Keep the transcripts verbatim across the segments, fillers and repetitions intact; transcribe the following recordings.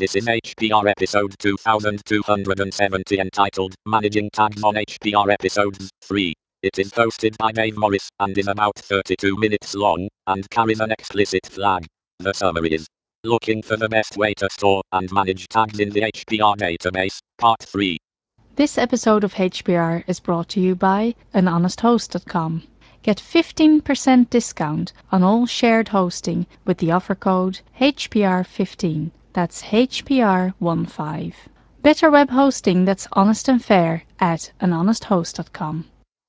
This is H P R episode two thousand two hundred seventy entitled Managing Tags on H P R Episodes three. It is hosted by Dave Morris and is about thirty-two minutes long and carries an explicit flag. The summary is Looking for the best way to store and manage tags in the H P R database, Part three. This episode of H P R is brought to you by an honest host dot com. Get fifteen percent discount on all shared hosting with the offer code H P R fifteen. That's H P R fifteen. Better web hosting that's honest and fair at an honest host dot com.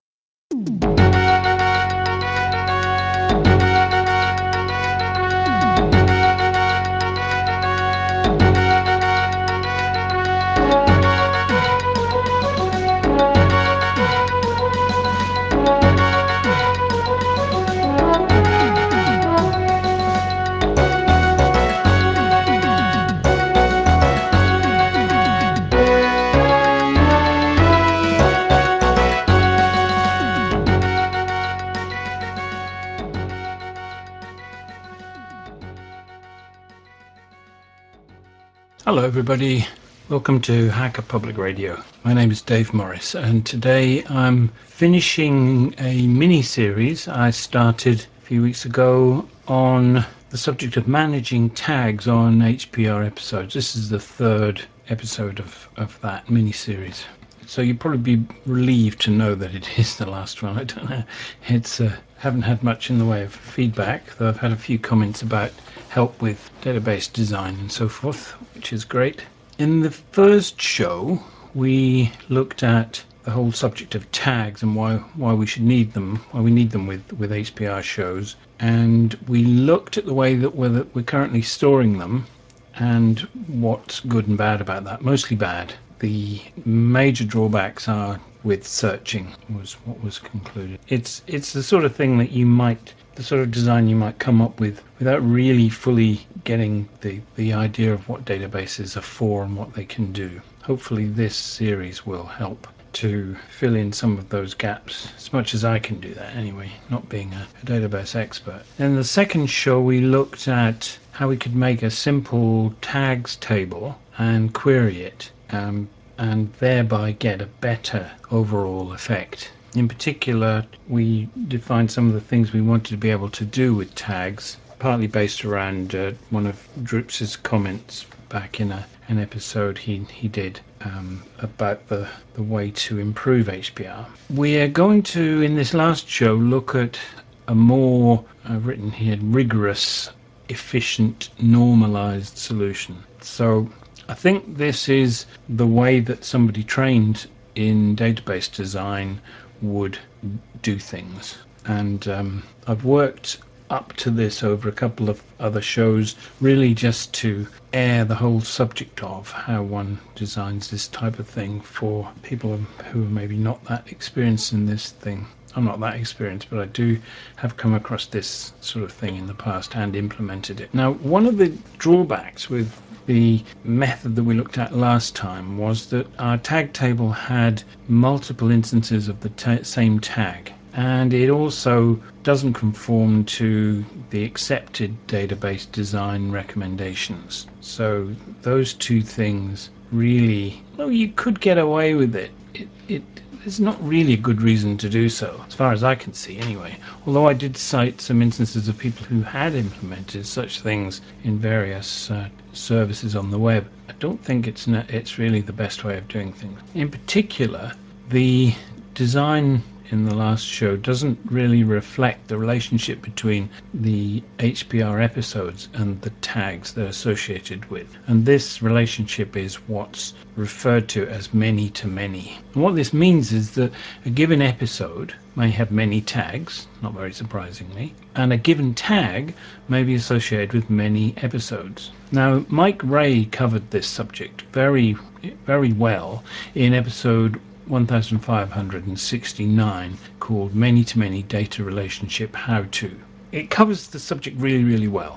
Hello everybody, welcome to Hacker Public Radio. My name is Dave Morris and today I'm finishing a mini-series I started a few weeks ago on the subject of managing tags on H P R episodes. This is the third episode of, of that mini-series. So you'll probably be relieved to know that it is the last one. I don't know, it's uh, haven't had much in the way of feedback, though I've had a few comments about help with database design and so forth, which is great. In the first show, we looked at the whole subject of tags and why why we should need them, why we need them with, with H P R shows. And we looked at the way that we're, that we're currently storing them and what's good and bad about that. Mostly bad. The major drawbacks are with searching was what was concluded. It's it's the sort of thing that you might, the sort of design you might come up with without really fully getting the, the idea of what databases are for and what they can do. Hopefully this series will help to fill in some of those gaps, as much as I can do that anyway, not being a, a database expert. In the second show we looked at how we could make a simple tags table and query it, um, and thereby get a better overall effect. In particular, we defined some of the things we wanted to be able to do with tags, partly based around uh, one of Drups's comments back in a, an episode he, he did um, about the, the way to improve H P R. We are going to, in this last show, look at a more, I've written here, rigorous, efficient, normalized solution. So I think this is the way that somebody trained in database design would do things. And um, I've worked up to this over a couple of other shows, really just to air the whole subject of how one designs this type of thing for people who are maybe not that experienced in this thing. I'm not that experienced, but I do have come across this sort of thing in the past and implemented it. Now, one of the drawbacks with the method that we looked at last time was that our tag table had multiple instances of the ta- same tag, and it also doesn't conform to the accepted database design recommendations. So those two things really, well, you could get away with it. It, it there's not really a good reason to do so, as far as I can see anyway. Although I did cite some instances of people who had implemented such things in various uh, services on the web, I don't think it's ne- it's really the best way of doing things. In particular, the design in the last show doesn't really reflect the relationship between the H P R episodes and the tags they're associated with. And this relationship is what's referred to as many to many. And what this means is that a given episode may have many tags, not very surprisingly, and a given tag may be associated with many episodes. Now, Mike Ray covered this subject very, very well in episode one thousand five hundred sixty-nine, called Many to Many Data Relationship How To. It covers the subject really, really well,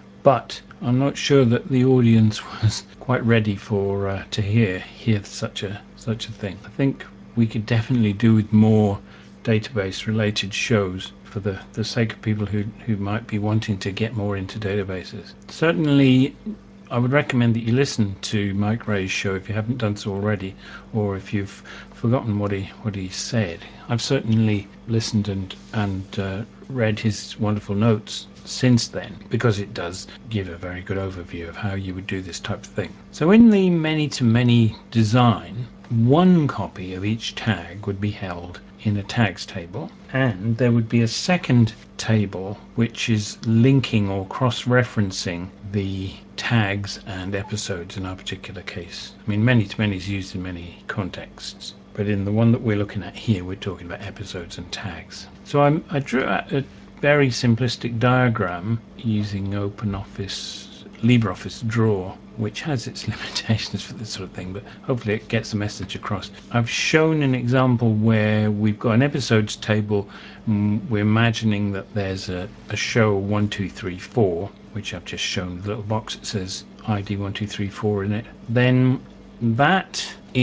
but I'm not sure that the audience was quite ready for uh, to hear hear such a such a thing. I think we could definitely do with more database related shows for the, the sake of people who, who might be wanting to get more into databases. Certainly I would recommend that you listen to Mike Ray's show if you haven't done so already, or if you've forgotten what he what he said. I've certainly listened and and uh, read his wonderful notes since then, because it does give a very good overview of how you would do this type of thing. So in the many-to-many design, one copy of each tag would be held in a tags table, and there would be a second table which is linking or cross-referencing the tags and episodes in our particular case. I mean, many-to-many is used in many contexts, but in the one that we're looking at here, we're talking about episodes and tags. So I'm, I drew out a very simplistic diagram using OpenOffice, LibreOffice Draw, which has its limitations for this sort of thing, but hopefully it gets the message across. I've shown an example where we've got an episodes table. We're imagining that there's a, a show one two three four, which I've just shown the little box that says I D one two three four in it. Then that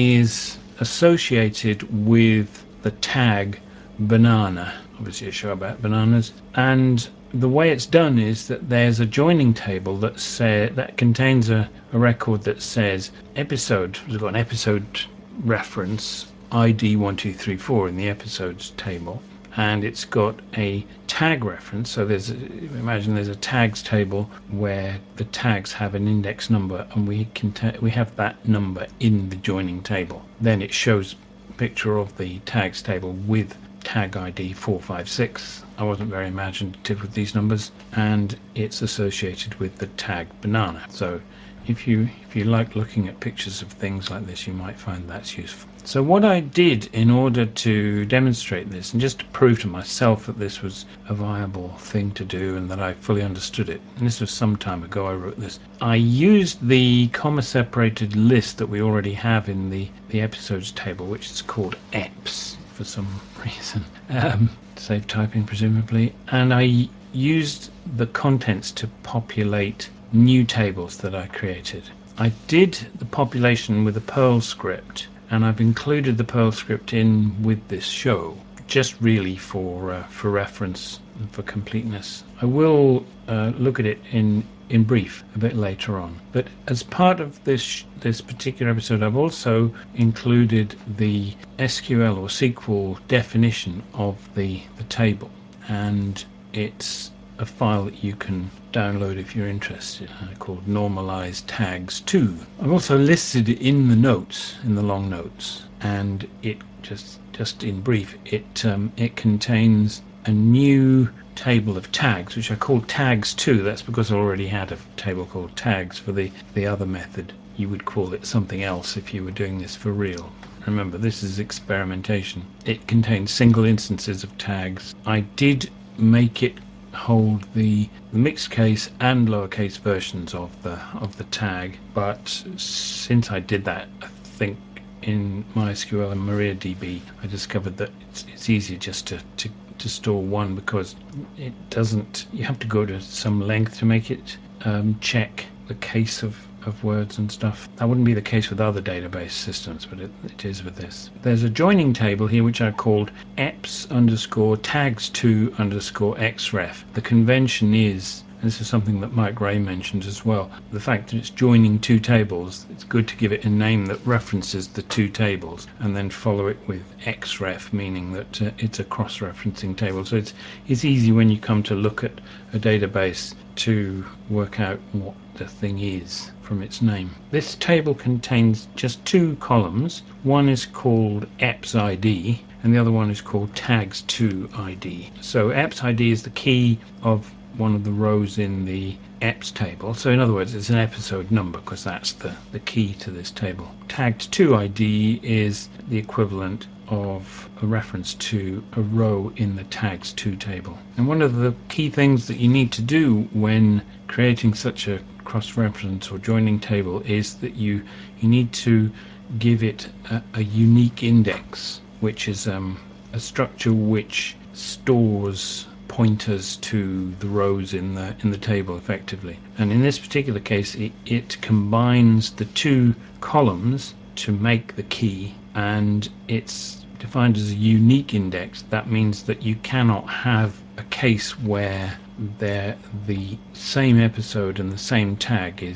is associated with the tag banana, obviously a show about bananas, and the way it's done is that there's a joining table that say, that contains a, a record that says episode. We've got an episode reference I D one two three four in the episodes table, and it's got a tag reference. So there's a, imagine there's a tags table where the tags have an index number, and we can ta- we have that number in the joining table. Then it shows a picture of the tags table with tag I D four five six. I wasn't very imaginative with these numbers, and it's associated with the tag banana. So if you if you like looking at pictures of things like this, you might find that's useful. So what I did in order to demonstrate this, and just to prove to myself that this was a viable thing to do and that I fully understood it, and this was some time ago I wrote this, I used the comma separated list that we already have in the, the episodes table, which is called E P S for some reason, um, to save typing presumably, and I used the contents to populate new tables that I created. I did the population with a Perl script, and I've included the Perl script in with this show, just really for uh, for reference and for completeness. I will uh, look at it in in brief a bit later on. But as part of this this particular episode, I've also included the S Q L or S Q L definition of the, the table, and it's a file that you can download if you're interested, uh, called normalize tags two. I've also listed it in the notes, in the long notes, and it just just in brief, it um, it contains a new table of tags, which I call tags two. That's because I already had a table called tags for the the other method. You would call it something else if you were doing this for real. Remember, this is experimentation. It contains single instances of tags. I did make it hold the mixed case and lowercase versions of the of the tag, but since I did that, I think in MySQL and MariaDB, I discovered that it's, it's easier just to, to to store one, because it doesn't, you have to go to some length to make it um, check the case of, of words and stuff. That wouldn't be the case with other database systems, but it, it is with this. There's a joining table here which I called eps underscore tags two underscore xref. The convention is, and this is something that Mike Ray mentioned as well, the fact that it's joining two tables, it's good to give it a name that references the two tables, and then follow it with xref, meaning that uh, it's a cross-referencing table. So it's it's easy when you come to look at a database to work out what the thing is from its name. This table contains just two columns. One is called eps I D, and the other one is called tags two I D. So eps I D is the key of one of the rows in the eps table. So in other words, it's an episode number, because that's the, the key to this table. Tagged two I D is the equivalent of a reference to a row in the tags two table. And one of the key things that you need to do when creating such a cross-reference or joining table is that you you need to give it a, a unique index, which is um, a structure which stores pointers to the rows in the in the table effectively. And in this particular case, it, it combines the two columns to make the key, and it's defined as a unique index. That means that you cannot have a case where there the same episode and the same tag is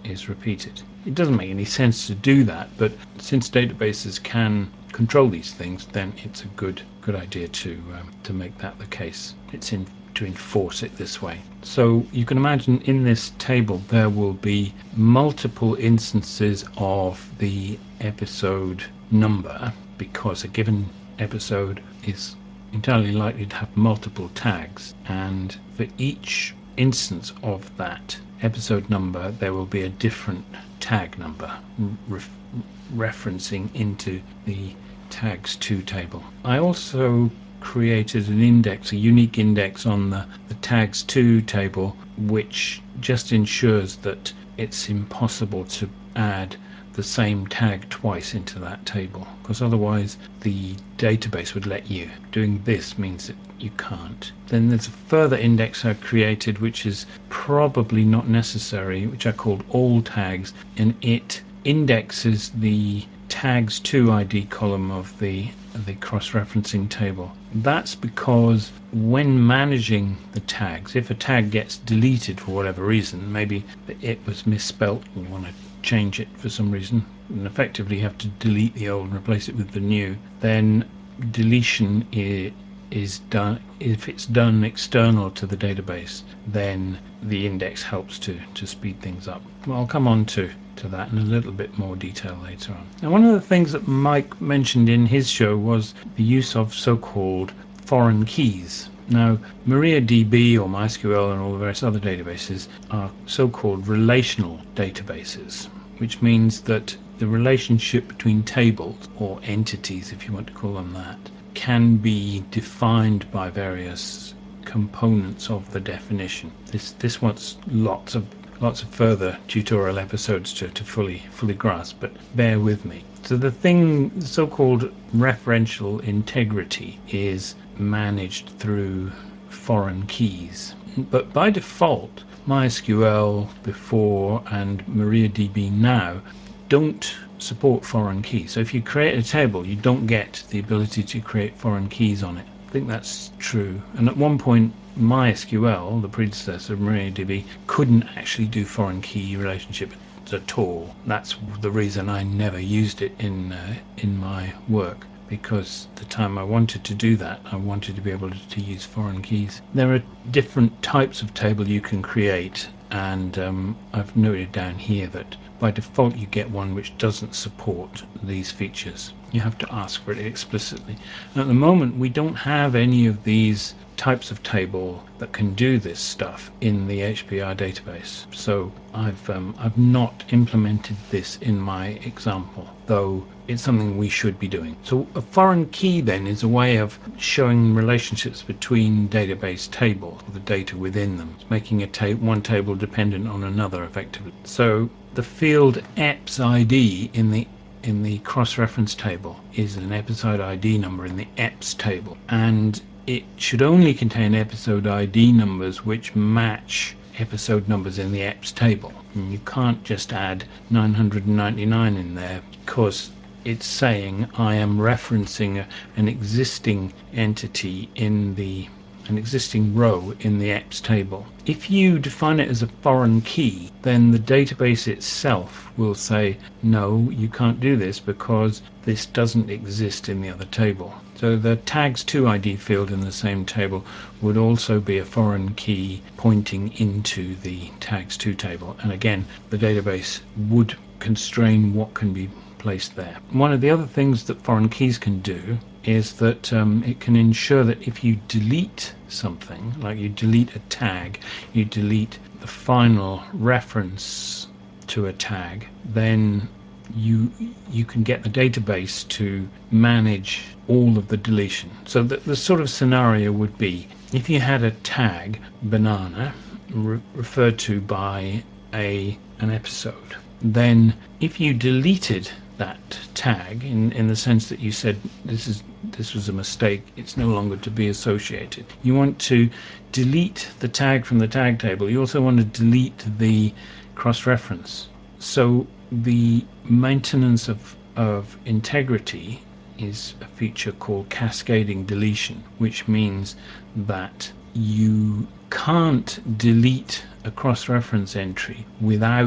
is repeated. It doesn't make any sense to do that, but since databases can control these things, then it's a good good idea to um, to make that the case. It's in to enforce it this way. So you can imagine in this table there will be multiple instances of the episode number, because a given episode is entirely likely to have multiple tags, and for each instance of that episode number there will be a different tag number ref- referencing into the tags two table. I also created an index, a unique index on the, the tags two table, which just ensures that it's impossible to add the same tag twice into that table, because otherwise the database would let you. Doing this means that you can't. Then there's a further index I created, which is probably not necessary, which I called all tags, and it indexes the tags two I D column of the the cross-referencing table. That's because when managing the tags, if a tag gets deleted for whatever reason, maybe it was misspelt and you want to change it for some reason, and effectively have to delete the old and replace it with the new, then deletion is, is done. If it's done external to the database, then the index helps to, to speed things up. Well, I'll come on to to that in a little bit more detail later on. Now, one of the things that Mike mentioned in his show was the use of so-called foreign keys. Now, MariaDB or MySQL and all the various other databases are so-called relational databases, which means that the relationship between tables, or entities if you want to call them that, can be defined by various components of the definition. This this wants lots of lots of further tutorial episodes to, to fully fully grasp, but bear with me. So the thing, the so-called referential integrity, is managed through foreign keys. But by default, MySQL before and MariaDB now don't support foreign keys. So if you create a table, you don't get the ability to create foreign keys on it. I think that's true. And at one point, MySQL, the predecessor of MariaDB, couldn't actually do foreign key relationship at all. That's the reason I never used it in uh, in my work, because the time I wanted to do that, I wanted to be able to, to use foreign keys. There are different types of table you can create, and um, I've noted down here that by default you get one which doesn't support these features. You have to ask for it explicitly. And at the moment we don't have any of these types of table that can do this stuff in the H P R database. So I've um, I've not implemented this in my example, though it's something we should be doing. So a foreign key then is a way of showing relationships between database tables, the data within them, making a ta- one table dependent on another effectively. So the field eps I D in the in the cross-reference table is an episode I D number in the eps table, and it should only contain episode I D numbers which match episode numbers in the eps table. And you can't just add nine hundred ninety-nine in there, because it's saying I am referencing a, an existing entity in the an existing row in the eps table. If you define it as a foreign key, then the database itself will say, no, you can't do this because this doesn't exist in the other table. So the tags two I D field in the same table would also be a foreign key pointing into the tags two table. And again, the database would constrain what can be placed there. One of the other things that foreign keys can do is that um, it can ensure that if you delete something, like you delete a tag, you delete the final reference to a tag, then you you can get the database to manage all of the deletion. So the, the sort of scenario would be, if you had a tag banana re- referred to by a an episode, then if you deleted that tag in, in the sense that you said this is this was a mistake, it's no longer to be associated, you want to delete the tag from the tag table. You also want to delete the cross-reference. So the maintenance of, of integrity is a feature called cascading deletion, which means that you can't delete a cross-reference entry without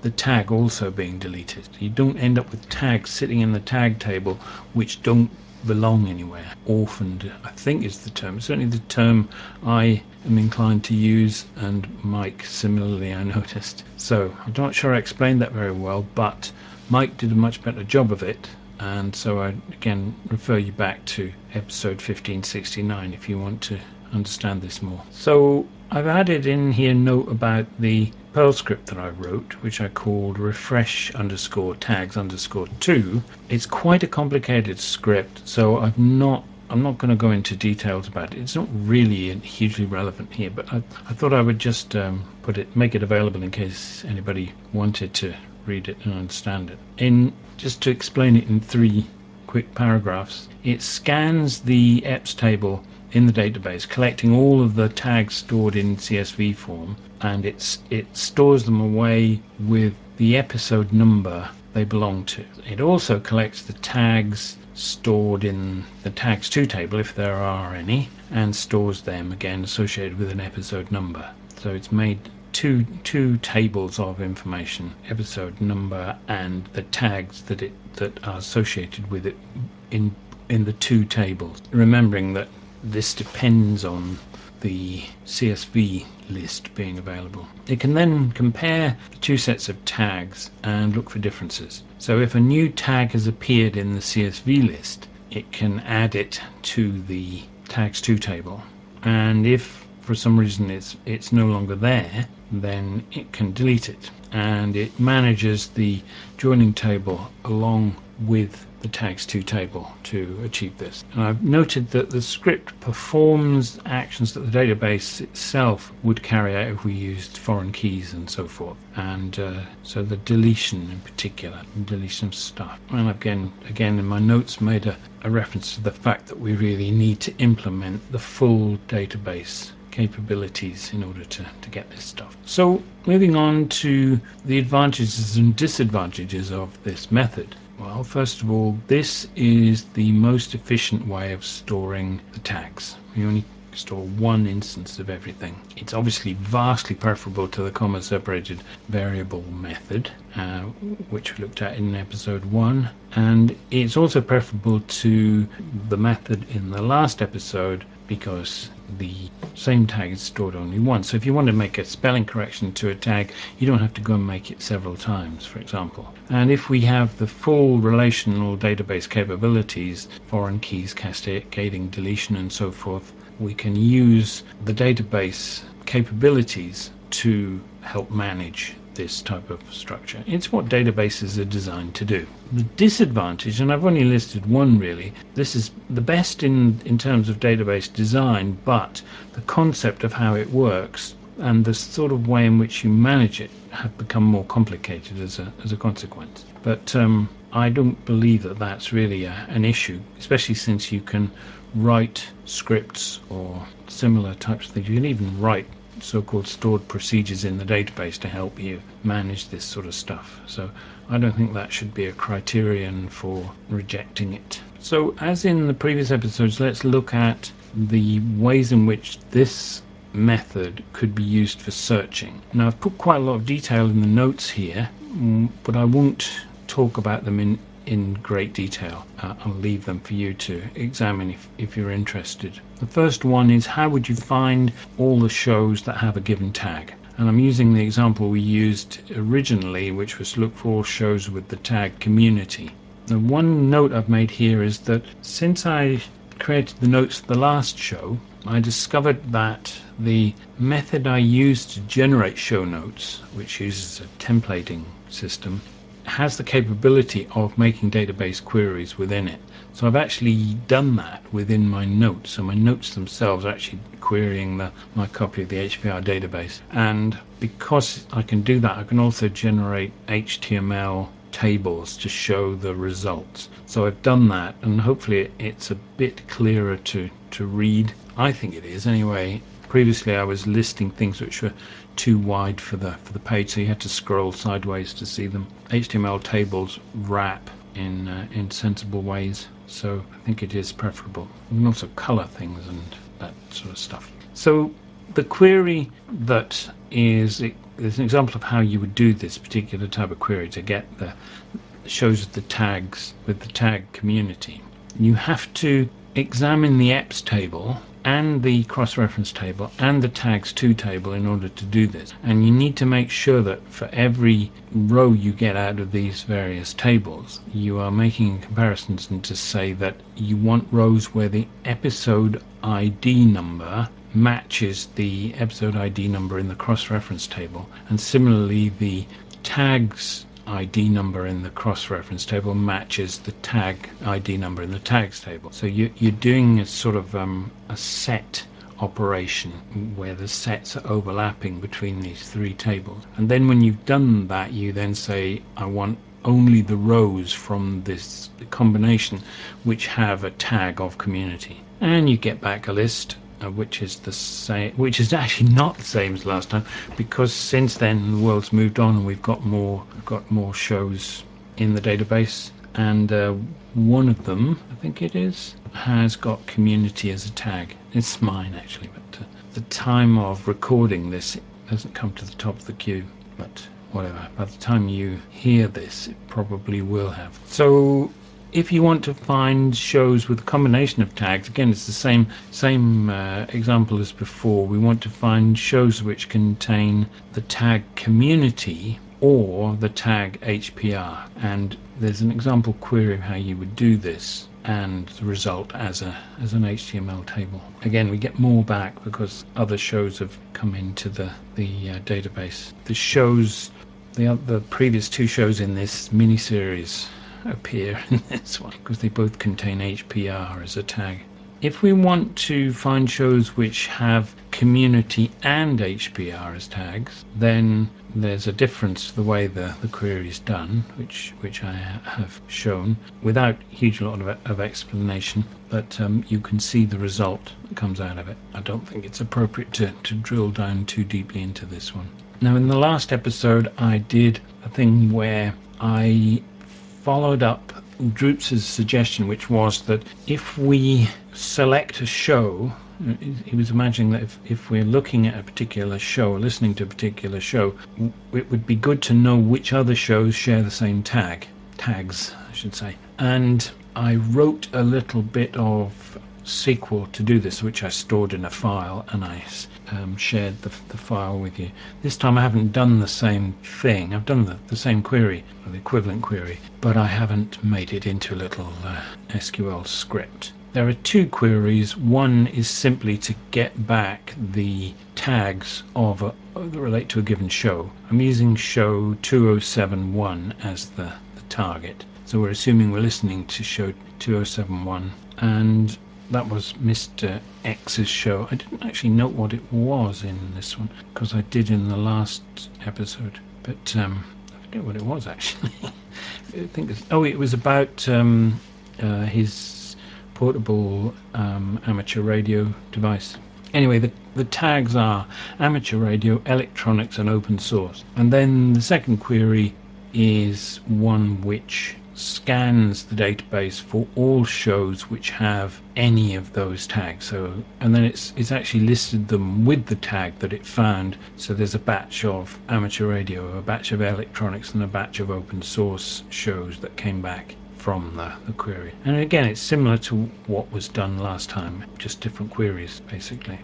the tag also being deleted. You don't end up with tags sitting in the tag table which don't belong anywhere. Orphaned, I think, is the term. Certainly the term I am inclined to use, and Mike similarly, I noticed. So I'm not sure I explained that very well, but Mike did a much better job of it, and so I again refer you back to episode fifteen sixty-nine if you want to understand this more. So I've added in here a note about the Perl script that I wrote, which I called refresh underscore tags underscore two. It's quite a complicated script, so I've not I'm not going to go into details about it. It's not really hugely relevant here, but I, I thought I would just um, put it, make it available in case anybody wanted to read it and understand it. In just to explain it in three quick paragraphs, it scans the E P S table in the database, collecting all of the tags stored in C S V form, and it's it stores them away with the episode number they belong to. It also collects the tags stored in the tags to table, if there are any, and stores them again associated with an episode number. So it's made two two tables of information, episode number and the tags that it that are associated with it in in the two tables, remembering that this depends on the C S V list being available. It can then compare the two sets of tags and look for differences. So if a new tag has appeared in the C S V list, it can add it to the tags to table. And if for some reason it's it's no longer there, then it can delete it. And it manages the joining table along with the tags to table to achieve this. And I've noted that the script performs actions that the database itself would carry out if we used foreign keys and so forth. And uh, so the deletion in particular, deletion of stuff. And again, again in my notes made a, a reference to the fact that we really need to implement the full database capabilities in order to, to get this stuff. So moving on to the advantages and disadvantages of this method. Well, first of all, this is the most efficient way of storing the tags. We only store one instance of everything. It's obviously vastly preferable to the comma separated variable method, uh, which we looked at in episode one, and it's also preferable to the method in the last episode because the same tag is stored only once. So if you want to make a spelling correction to a tag, you don't have to go and make it several times, for example. And if we have the full relational database capabilities, foreign keys, cascading, deletion, and so forth, we can use the database capabilities to help manage this type of structure. It's what databases are designed to do. The disadvantage, and I've only listed one really, this is the best in, in terms of database design, but the concept of how it works and the sort of way in which you manage it have become more complicated as a, as a consequence. But um, I don't believe that that's really a, an issue, especially since you can write scripts or similar types of things. You can even write so-called stored procedures in the database to help you manage this sort of stuff. So I don't think that should be a criterion for rejecting it. So as in the previous episodes, let's look at the ways in which this method could be used for searching. Now I've put quite a lot of detail in the notes here, but I won't talk about them in in great detail. Uh, I'll leave them for you to examine if, if you're interested. The first one is, how would you find all the shows that have a given tag? And I'm using the example we used originally, which was to look for all shows with the tag community. The one note I've made here is that since I created the notes for the last show, I discovered that the method I used to generate show notes, which uses a templating system, has the capability of making database queries within it. So I've actually done that within my notes. So my notes themselves are actually querying the, my copy of the H P R database. And because I can do that, I can also generate H T M L tables to show the results. So I've done that, and hopefully it's a bit clearer to, to read. I think it is anyway. Previously I was listing things which were too wide for the for the page, so you had to scroll sideways to see them. H T M L tables wrap in uh, in sensible ways, so I think it is preferable. You can also color things and that sort of stuff. So the query that is there's an example of how you would do this particular type of query to get the shows the tags with the tag community. You have to examine the E P S table and the cross-reference table and the tags to table in order to do this. And you need to make sure that for every row you get out of these various tables, you are making comparisons and to say that you want rows where the episode I D number matches the episode I D number in the cross-reference table, and similarly the tags I D number in the cross-reference table matches the tag I D number in the tags table. So you, you're doing a sort of um, a set operation where the sets are overlapping between these three tables. And then when you've done that, you then say, I want only the rows from this combination which have a tag of community. And you get back a list Uh, which is the same, which is actually not the same as last time, because since then the world's moved on and we've got more we've got more shows in the database, and uh, one of them, I think it is, has got community as a tag. It's mine actually, but uh, the time of recording this, it doesn't come to the top of the queue, but whatever, by the time you hear this it probably will have. So if you want to find shows with a combination of tags, again, it's the same same uh, example as before. We want to find shows which contain the tag community or the tag H P R. And there's an example query of how you would do this, and the result as a as an H T M L table. Again, we get more back because other shows have come into the the uh, database. The shows, the the previous two shows in this mini series appear in this one because they both contain H P R as a tag. If we want to find shows which have community and H P R as tags, then there's a difference to the way the, the query is done, which which I have shown without a huge lot of, of explanation, but um, you can see the result that comes out of it. I don't think it's appropriate to, to drill down too deeply into this one. Now, in the last episode I did a thing where I followed up Droops' suggestion, which was that if we select a show, he was imagining that if, if we're looking at a particular show or listening to a particular show, it would be good to know which other shows share the same tag, tags, I should say. And I wrote a little bit of S Q L to do this, which I stored in a file, and I um, shared the, the file with you. This time I haven't done the same thing. I've done the, the same query, or the equivalent query, but I haven't made it into a little uh, S Q L script. There are two queries. One is simply to get back the tags of a, that relate to a given show. I'm using show two oh seven one as the, the target. So we're assuming we're listening to show two oh seven one, and that was Mister X's show. I didn't actually note what it was in this one because I did in the last episode, but um, I forget what it was actually. I think it's, oh, it was about um, uh, his portable um, amateur radio device. Anyway, the, the tags are amateur radio, electronics, and open source. And then the second query is one which scans the database for all shows which have any of those tags. So, and then it's it's actually listed them with the tag that it found. So there's a batch of amateur radio, a batch of electronics, and a batch of open source shows that came back from the, the query. And again, it's similar to what was done last time, just different queries basically.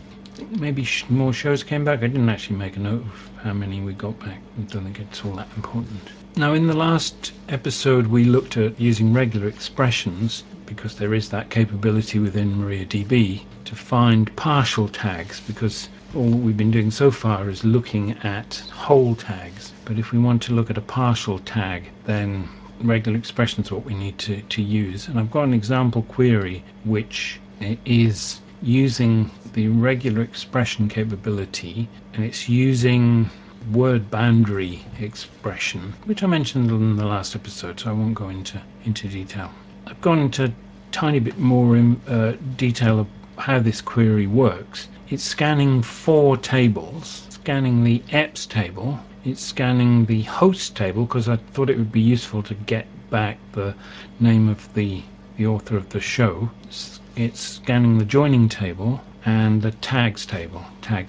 Maybe sh more shows came back. I didn't actually make a note of how many we got back. I don't think it's all that important. Now, in the last episode we looked at using regular expressions, because there is that capability within MariaDB to find partial tags, because all we've been doing so far is looking at whole tags. But if we want to look at a partial tag, then regular expressions is what we need to, to use. And I've got an example query which is using the regular expression capability, and it's using word boundary expression, which I mentioned in the last episode, so I won't go into into detail. I've gone into a tiny bit more in uh, detail of how this query works. It's scanning four tables, scanning the E P S table, it's scanning the host table, because I thought it would be useful to get back the name of the the author of the show. It's, it's scanning the joining table and the tags table, tags two.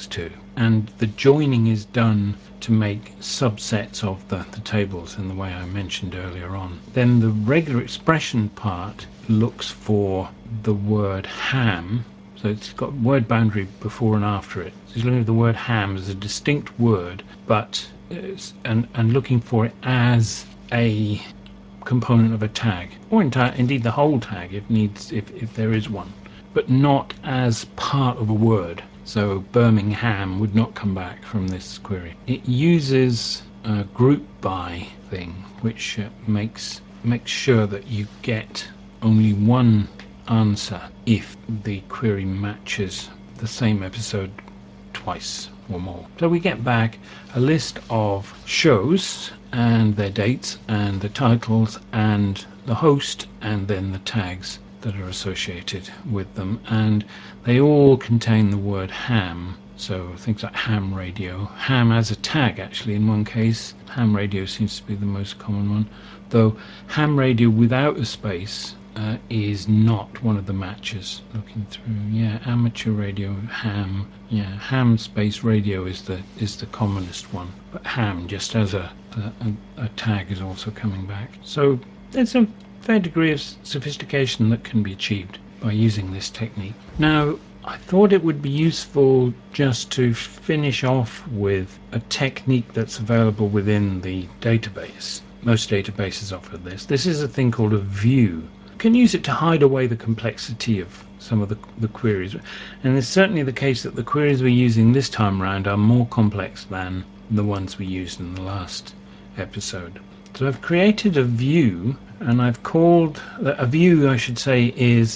and the joining is done to make subsets of the, the tables in the way I mentioned earlier on. Then the regular expression part looks for the word ham. So it's got word boundary before and after it. So it's looking at the word ham as a distinct word, but it's, and, and looking for it as a component of a tag, or enti- indeed the whole tag if needs, if, if there is one, but not as part of a word. So Birmingham would not come back from this query. It uses a group by thing, which uh, makes makes sure that you get only one answer if the query matches the same episode twice or more. So we get back a list of shows and their dates and the titles and the host and then the tags that are associated with them, and they all contain the word ham. So things like ham radio, ham as a tag actually in one case. Ham radio seems to be the most common one, though ham radio without a space uh, is not one of the matches. Looking through, yeah, amateur radio, ham, yeah, ham space radio is the is the commonest one, but ham just as a a, a tag is also coming back. So there's a fair degree of sophistication that can be achieved by using this technique. Now, I thought it would be useful just to finish off with a technique that's available within the database. Most databases offer this. This is a thing called a view. You can use it to hide away the complexity of some of the, the queries. And it's certainly the case that the queries we're using this time around are more complex than the ones we used in the last episode. So I've created a view, and I've called a view, I should say, is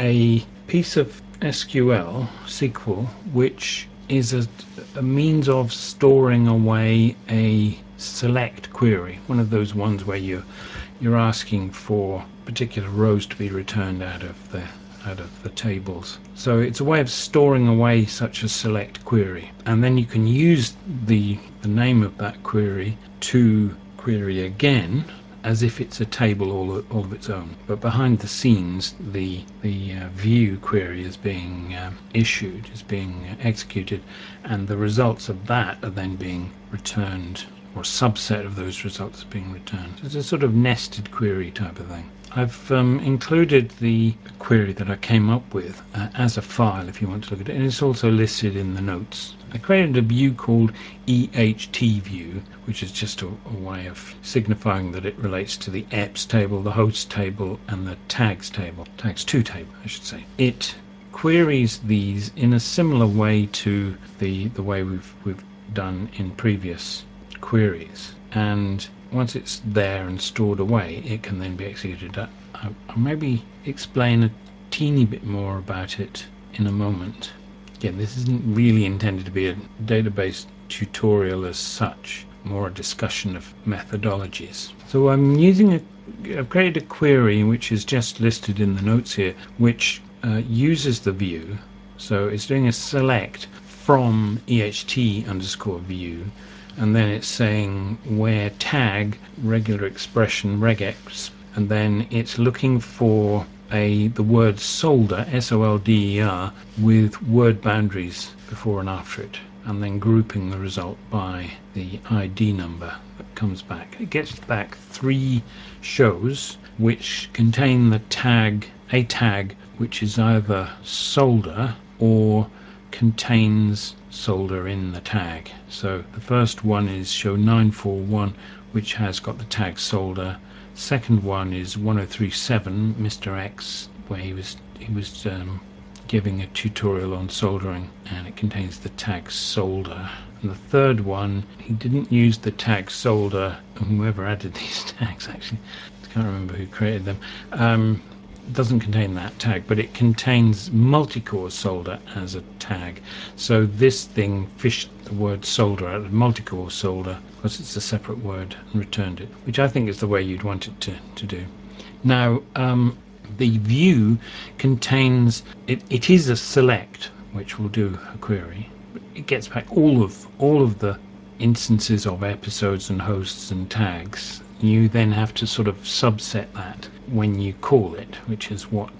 a piece of S Q L, S Q L, which is a, a means of storing away a select query, one of those ones where you you're asking for particular rows to be returned out of the out of the tables. So it's a way of storing away such a select query, and then you can use the the name of that query to query again as if it's a table all, all of its own, but behind the scenes the the uh, view query is being uh, issued, is being uh, executed, and the results of that are then being returned, or a subset of those results are being returned. It's a sort of nested query type of thing. I've um, included the query that I came up with uh, as a file if you want to look at it, and it's also listed in the notes. I created a view called E H T view, which is just a, a way of signifying that it relates to the E P S table, the host table, and the tags table, tags two table, I should say. It queries these in a similar way to the the way we've we've done in previous queries, and once it's there and stored away, it can then be executed. I, I'll maybe explain a teeny bit more about it in a moment. Again, this isn't really intended to be a database tutorial as such, more a discussion of methodologies. So I'm using a, I've created a query which is just listed in the notes here, which uh, uses the view. So it's doing a select from eht underscore view, and then it's saying where tag regular expression regex, and then it's looking for a the word solder, S O L D E R, with word boundaries before and after it, and then grouping the result by the I D number that comes back. It gets back three shows which contain the tag, a tag which is either solder or contains solder in the tag. So the first one is show nine four one, which has got the tag solder. Second one is one oh three seven, Mister X, where he was he was um, giving a tutorial on soldering, and it contains the tag solder. And the third one, he didn't use the tag solder. Whoever added these tags, actually, I can't remember who created them. Um, doesn't contain that tag, but it contains multicore solder as a tag. So this thing fished the word solder out of multicore solder because it's a separate word and returned it, which I think is the way you'd want it to, to do. Now, um, the view contains, it, it is a select, which will do a query. It gets back all of all of the instances of episodes and hosts and tags. You then have to sort of subset that when you call it, which is what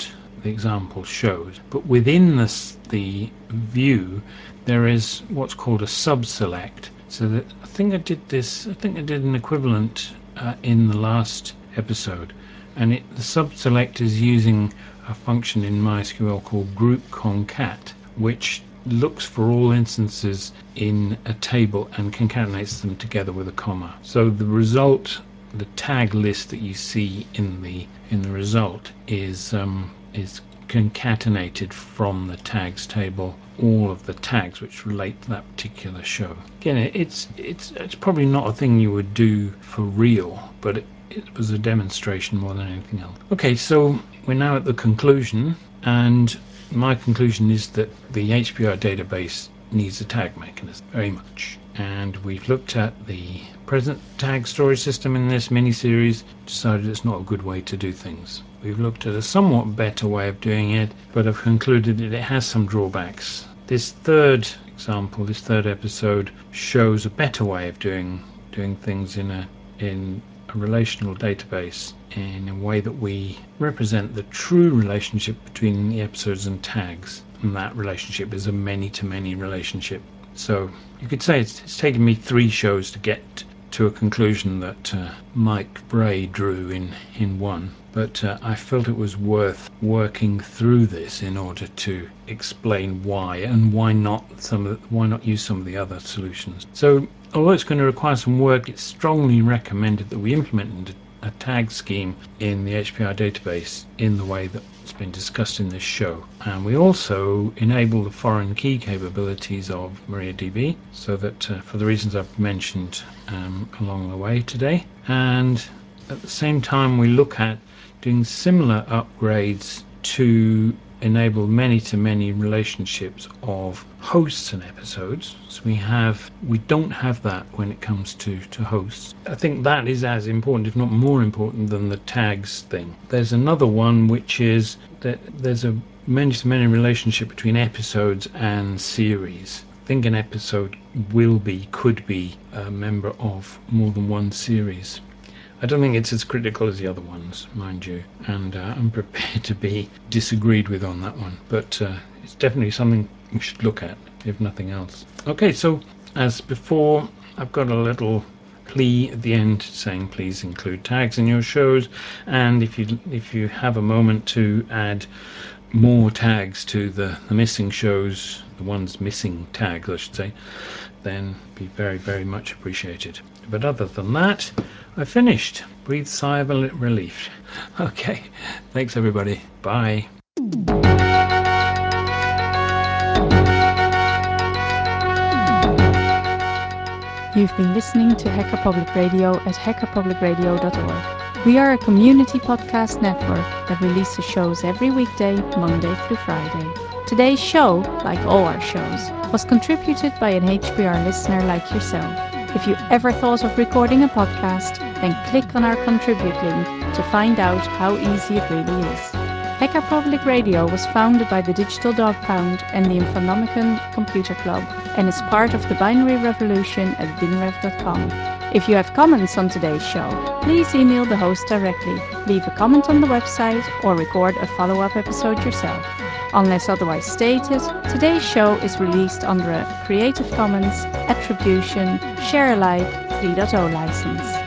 the example shows. But within this, the view, there is what's called a sub-select. So that I think I did this, I think I did an equivalent uh, in the last episode. And it, the sub-select is using a function in MySQL called group concat, which looks for all instances in a table and concatenates them together with a comma. So the result, the tag list that you see in the in the result is um, is concatenated from the tags table, all of the tags which relate to that particular show. Again, it's it's it's probably not a thing you would do for real, but it, it was a demonstration more than anything else. Okay, so we're now at the conclusion, and my conclusion is that the H P R database needs a tag mechanism very much. And we've looked at the present tag storage system in this mini-series, decided it's not a good way to do things. We've looked at a somewhat better way of doing it, but have concluded that it has some drawbacks. This third example, this third episode, shows a better way of doing doing things in a in a relational database in a way that we represent the true relationship between the episodes and tags, and that relationship is a many-to-many relationship. So you could say it's, it's taken me three shows to get to a conclusion that uh, Mike Bray drew in, in one, but uh, I felt it was worth working through this in order to explain why, and why not some of the, why not use some of the other solutions. So although it's going to require some work, it's strongly recommended that we implement a tag scheme in the H P R database in the way that's been discussed in this show. And we also enable the foreign key capabilities of MariaDB, so that uh, for the reasons I've mentioned um, along the way today. And at the same time, we look at doing similar upgrades to enable many-to-many relationships of hosts and episodes. So we have we don't have that when it comes to to hosts. I think that is as important, if not more important, than the tags thing. There's another one, which is that there's a many-to-many relationship between episodes and series. I think an episode will be could be a member of more than one series. I don't think it's as critical as the other ones, mind you, and uh, I'm prepared to be disagreed with on that one, but uh, it's definitely something we should look at, if nothing else. Okay, so as before, I've got a little plea at the end saying please include tags in your shows, and if you if you have a moment to add more tags to the, the missing shows, the ones missing tags I should say, then be very very much appreciated. But other than that, I finished. Breathe sigh of relief. Okay, thanks everybody. Bye. You've been listening to Hacker Public Radio at hacker public radio dot org. We are a community podcast network that releases shows every weekday, Monday through Friday. Today's show, like all our shows, was contributed by an H P R listener like yourself. If you ever thought of recording a podcast, then click on our contribute link to find out how easy it really is. Hacker Public Radio was founded by the Digital Dog Pound and the Infonomicon Computer Club, and is part of the Binary Revolution at binrev dot com. If you have comments on today's show, please email the host directly, leave a comment on the website, or record a follow-up episode yourself. Unless otherwise stated, today's show is released under a Creative Commons Attribution Share Alike three point oh license.